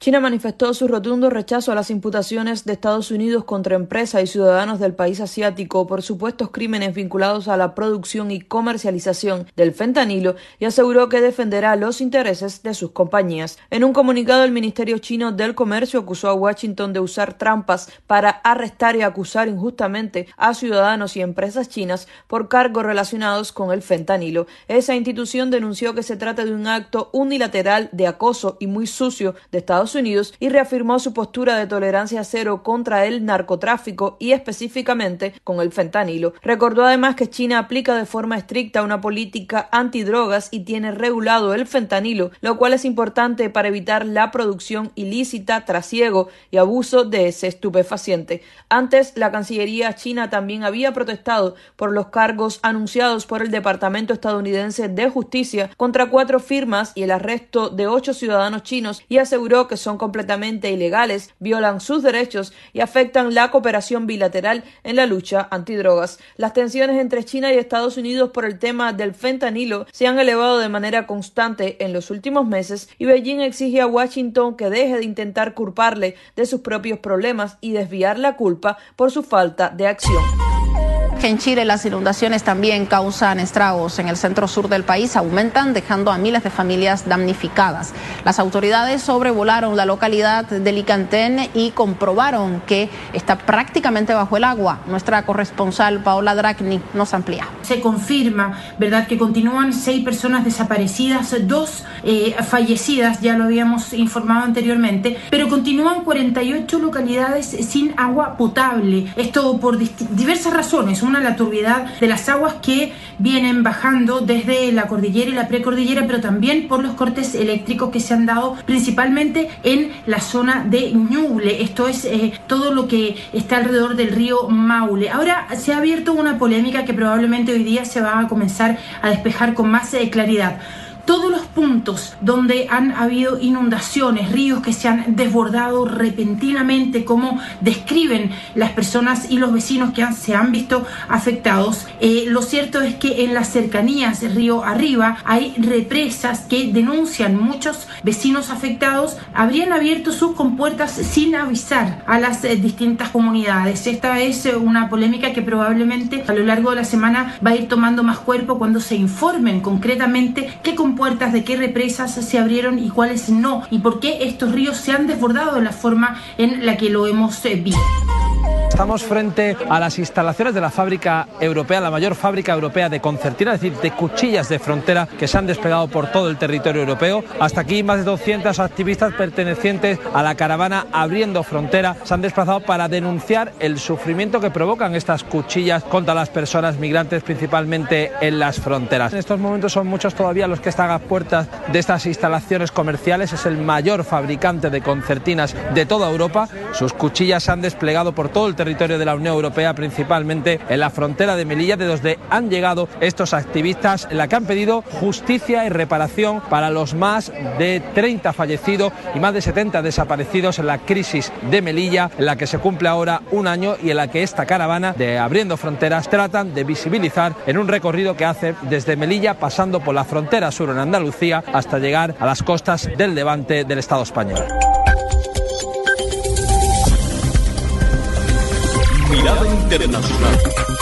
China manifestó su rotundo rechazo a las imputaciones de Estados Unidos contra empresas y ciudadanos del país asiático por supuestos crímenes vinculados a la producción y comercialización del fentanilo y aseguró que defenderá los intereses de sus compañías. En un comunicado, el Ministerio Chino del Comercio acusó a Washington de usar trampas para arrestar y acusar injustamente a ciudadanos y empresas chinas por cargos relacionados con el fentanilo. Esa institución denunció que se trata de un acto unilateral de acoso y muy sucio de Estados Unidos y reafirmó su postura de tolerancia cero contra el narcotráfico y específicamente con el fentanilo. Recordó además que China aplica de forma estricta una política antidrogas y tiene regulado el fentanilo, lo cual es importante para evitar la producción ilícita, trasiego y abuso de ese estupefaciente. Antes, la Cancillería china también había protestado por los cargos anunciados por el Departamento estadounidense de Justicia contra 4 firmas y el arresto de 8 ciudadanos chinos y aseguró que son completamente ilegales, violan sus derechos y afectan la cooperación bilateral en la lucha antidrogas. Las tensiones entre China y Estados Unidos por el tema del fentanilo se han elevado de manera constante en los últimos meses y Beijing exige a Washington que deje de intentar culparle de sus propios problemas y desviar la culpa por su falta de acción. En Chile las inundaciones también causan estragos en el centro sur del país, aumentan dejando a miles de familias damnificadas. Las autoridades sobrevolaron la localidad de Licantén y comprobaron que está prácticamente bajo el agua. Nuestra corresponsal Paola Dracni nos amplía. Se confirma, ¿verdad?, que continúan 6 personas desaparecidas, 2 fallecidas, ya lo habíamos informado anteriormente, pero continúan 48 localidades sin agua potable. Esto por diversas razones. Una, la turbiedad de las aguas que vienen bajando desde la cordillera y la precordillera, pero también por los cortes eléctricos que se han dado principalmente en la zona de Ñuble. Esto es todo lo que está alrededor del río Maule. Ahora se ha abierto una polémica que probablemente hoy día se va a comenzar a despejar con más claridad. Todos los puntos donde han habido inundaciones, ríos que se han desbordado repentinamente, como describen las personas y los vecinos que se han visto afectados. Lo cierto es que en las cercanías del río arriba hay represas que denuncian muchos vecinos afectados habrían abierto sus compuertas sin avisar a las distintas comunidades. Esta es una polémica que probablemente a lo largo de la semana va a ir tomando más cuerpo cuando se informen concretamente qué compuertas, de qué represas se abrieron y cuáles no, y por qué estos ríos se han desbordado de la forma en la que lo hemos visto. Estamos frente a las instalaciones de la fábrica europea, la mayor fábrica europea de concertina, es decir, de cuchillas de frontera que se han desplegado por todo el territorio europeo. Hasta aquí más de 200 activistas pertenecientes a la caravana Abriendo Frontera se han desplazado para denunciar el sufrimiento que provocan estas cuchillas contra las personas migrantes, principalmente en las fronteras. En estos momentos son muchos todavía los que están a puertas de estas instalaciones comerciales. Es el mayor fabricante de concertinas de toda Europa. Sus cuchillas se han desplegado por todo el territorio de la Unión Europea, principalmente en la frontera de Melilla, de donde han llegado estos activistas, en la que han pedido justicia y reparación para los más de 30 fallecidos y más de 70 desaparecidos en la crisis de Melilla, en la que se cumple ahora un año y en la que esta caravana de Abriendo Fronteras tratan de visibilizar en un recorrido que hace desde Melilla, pasando por la frontera sur en Andalucía, hasta llegar a las costas del Levante del Estado español. Mirada Internacional.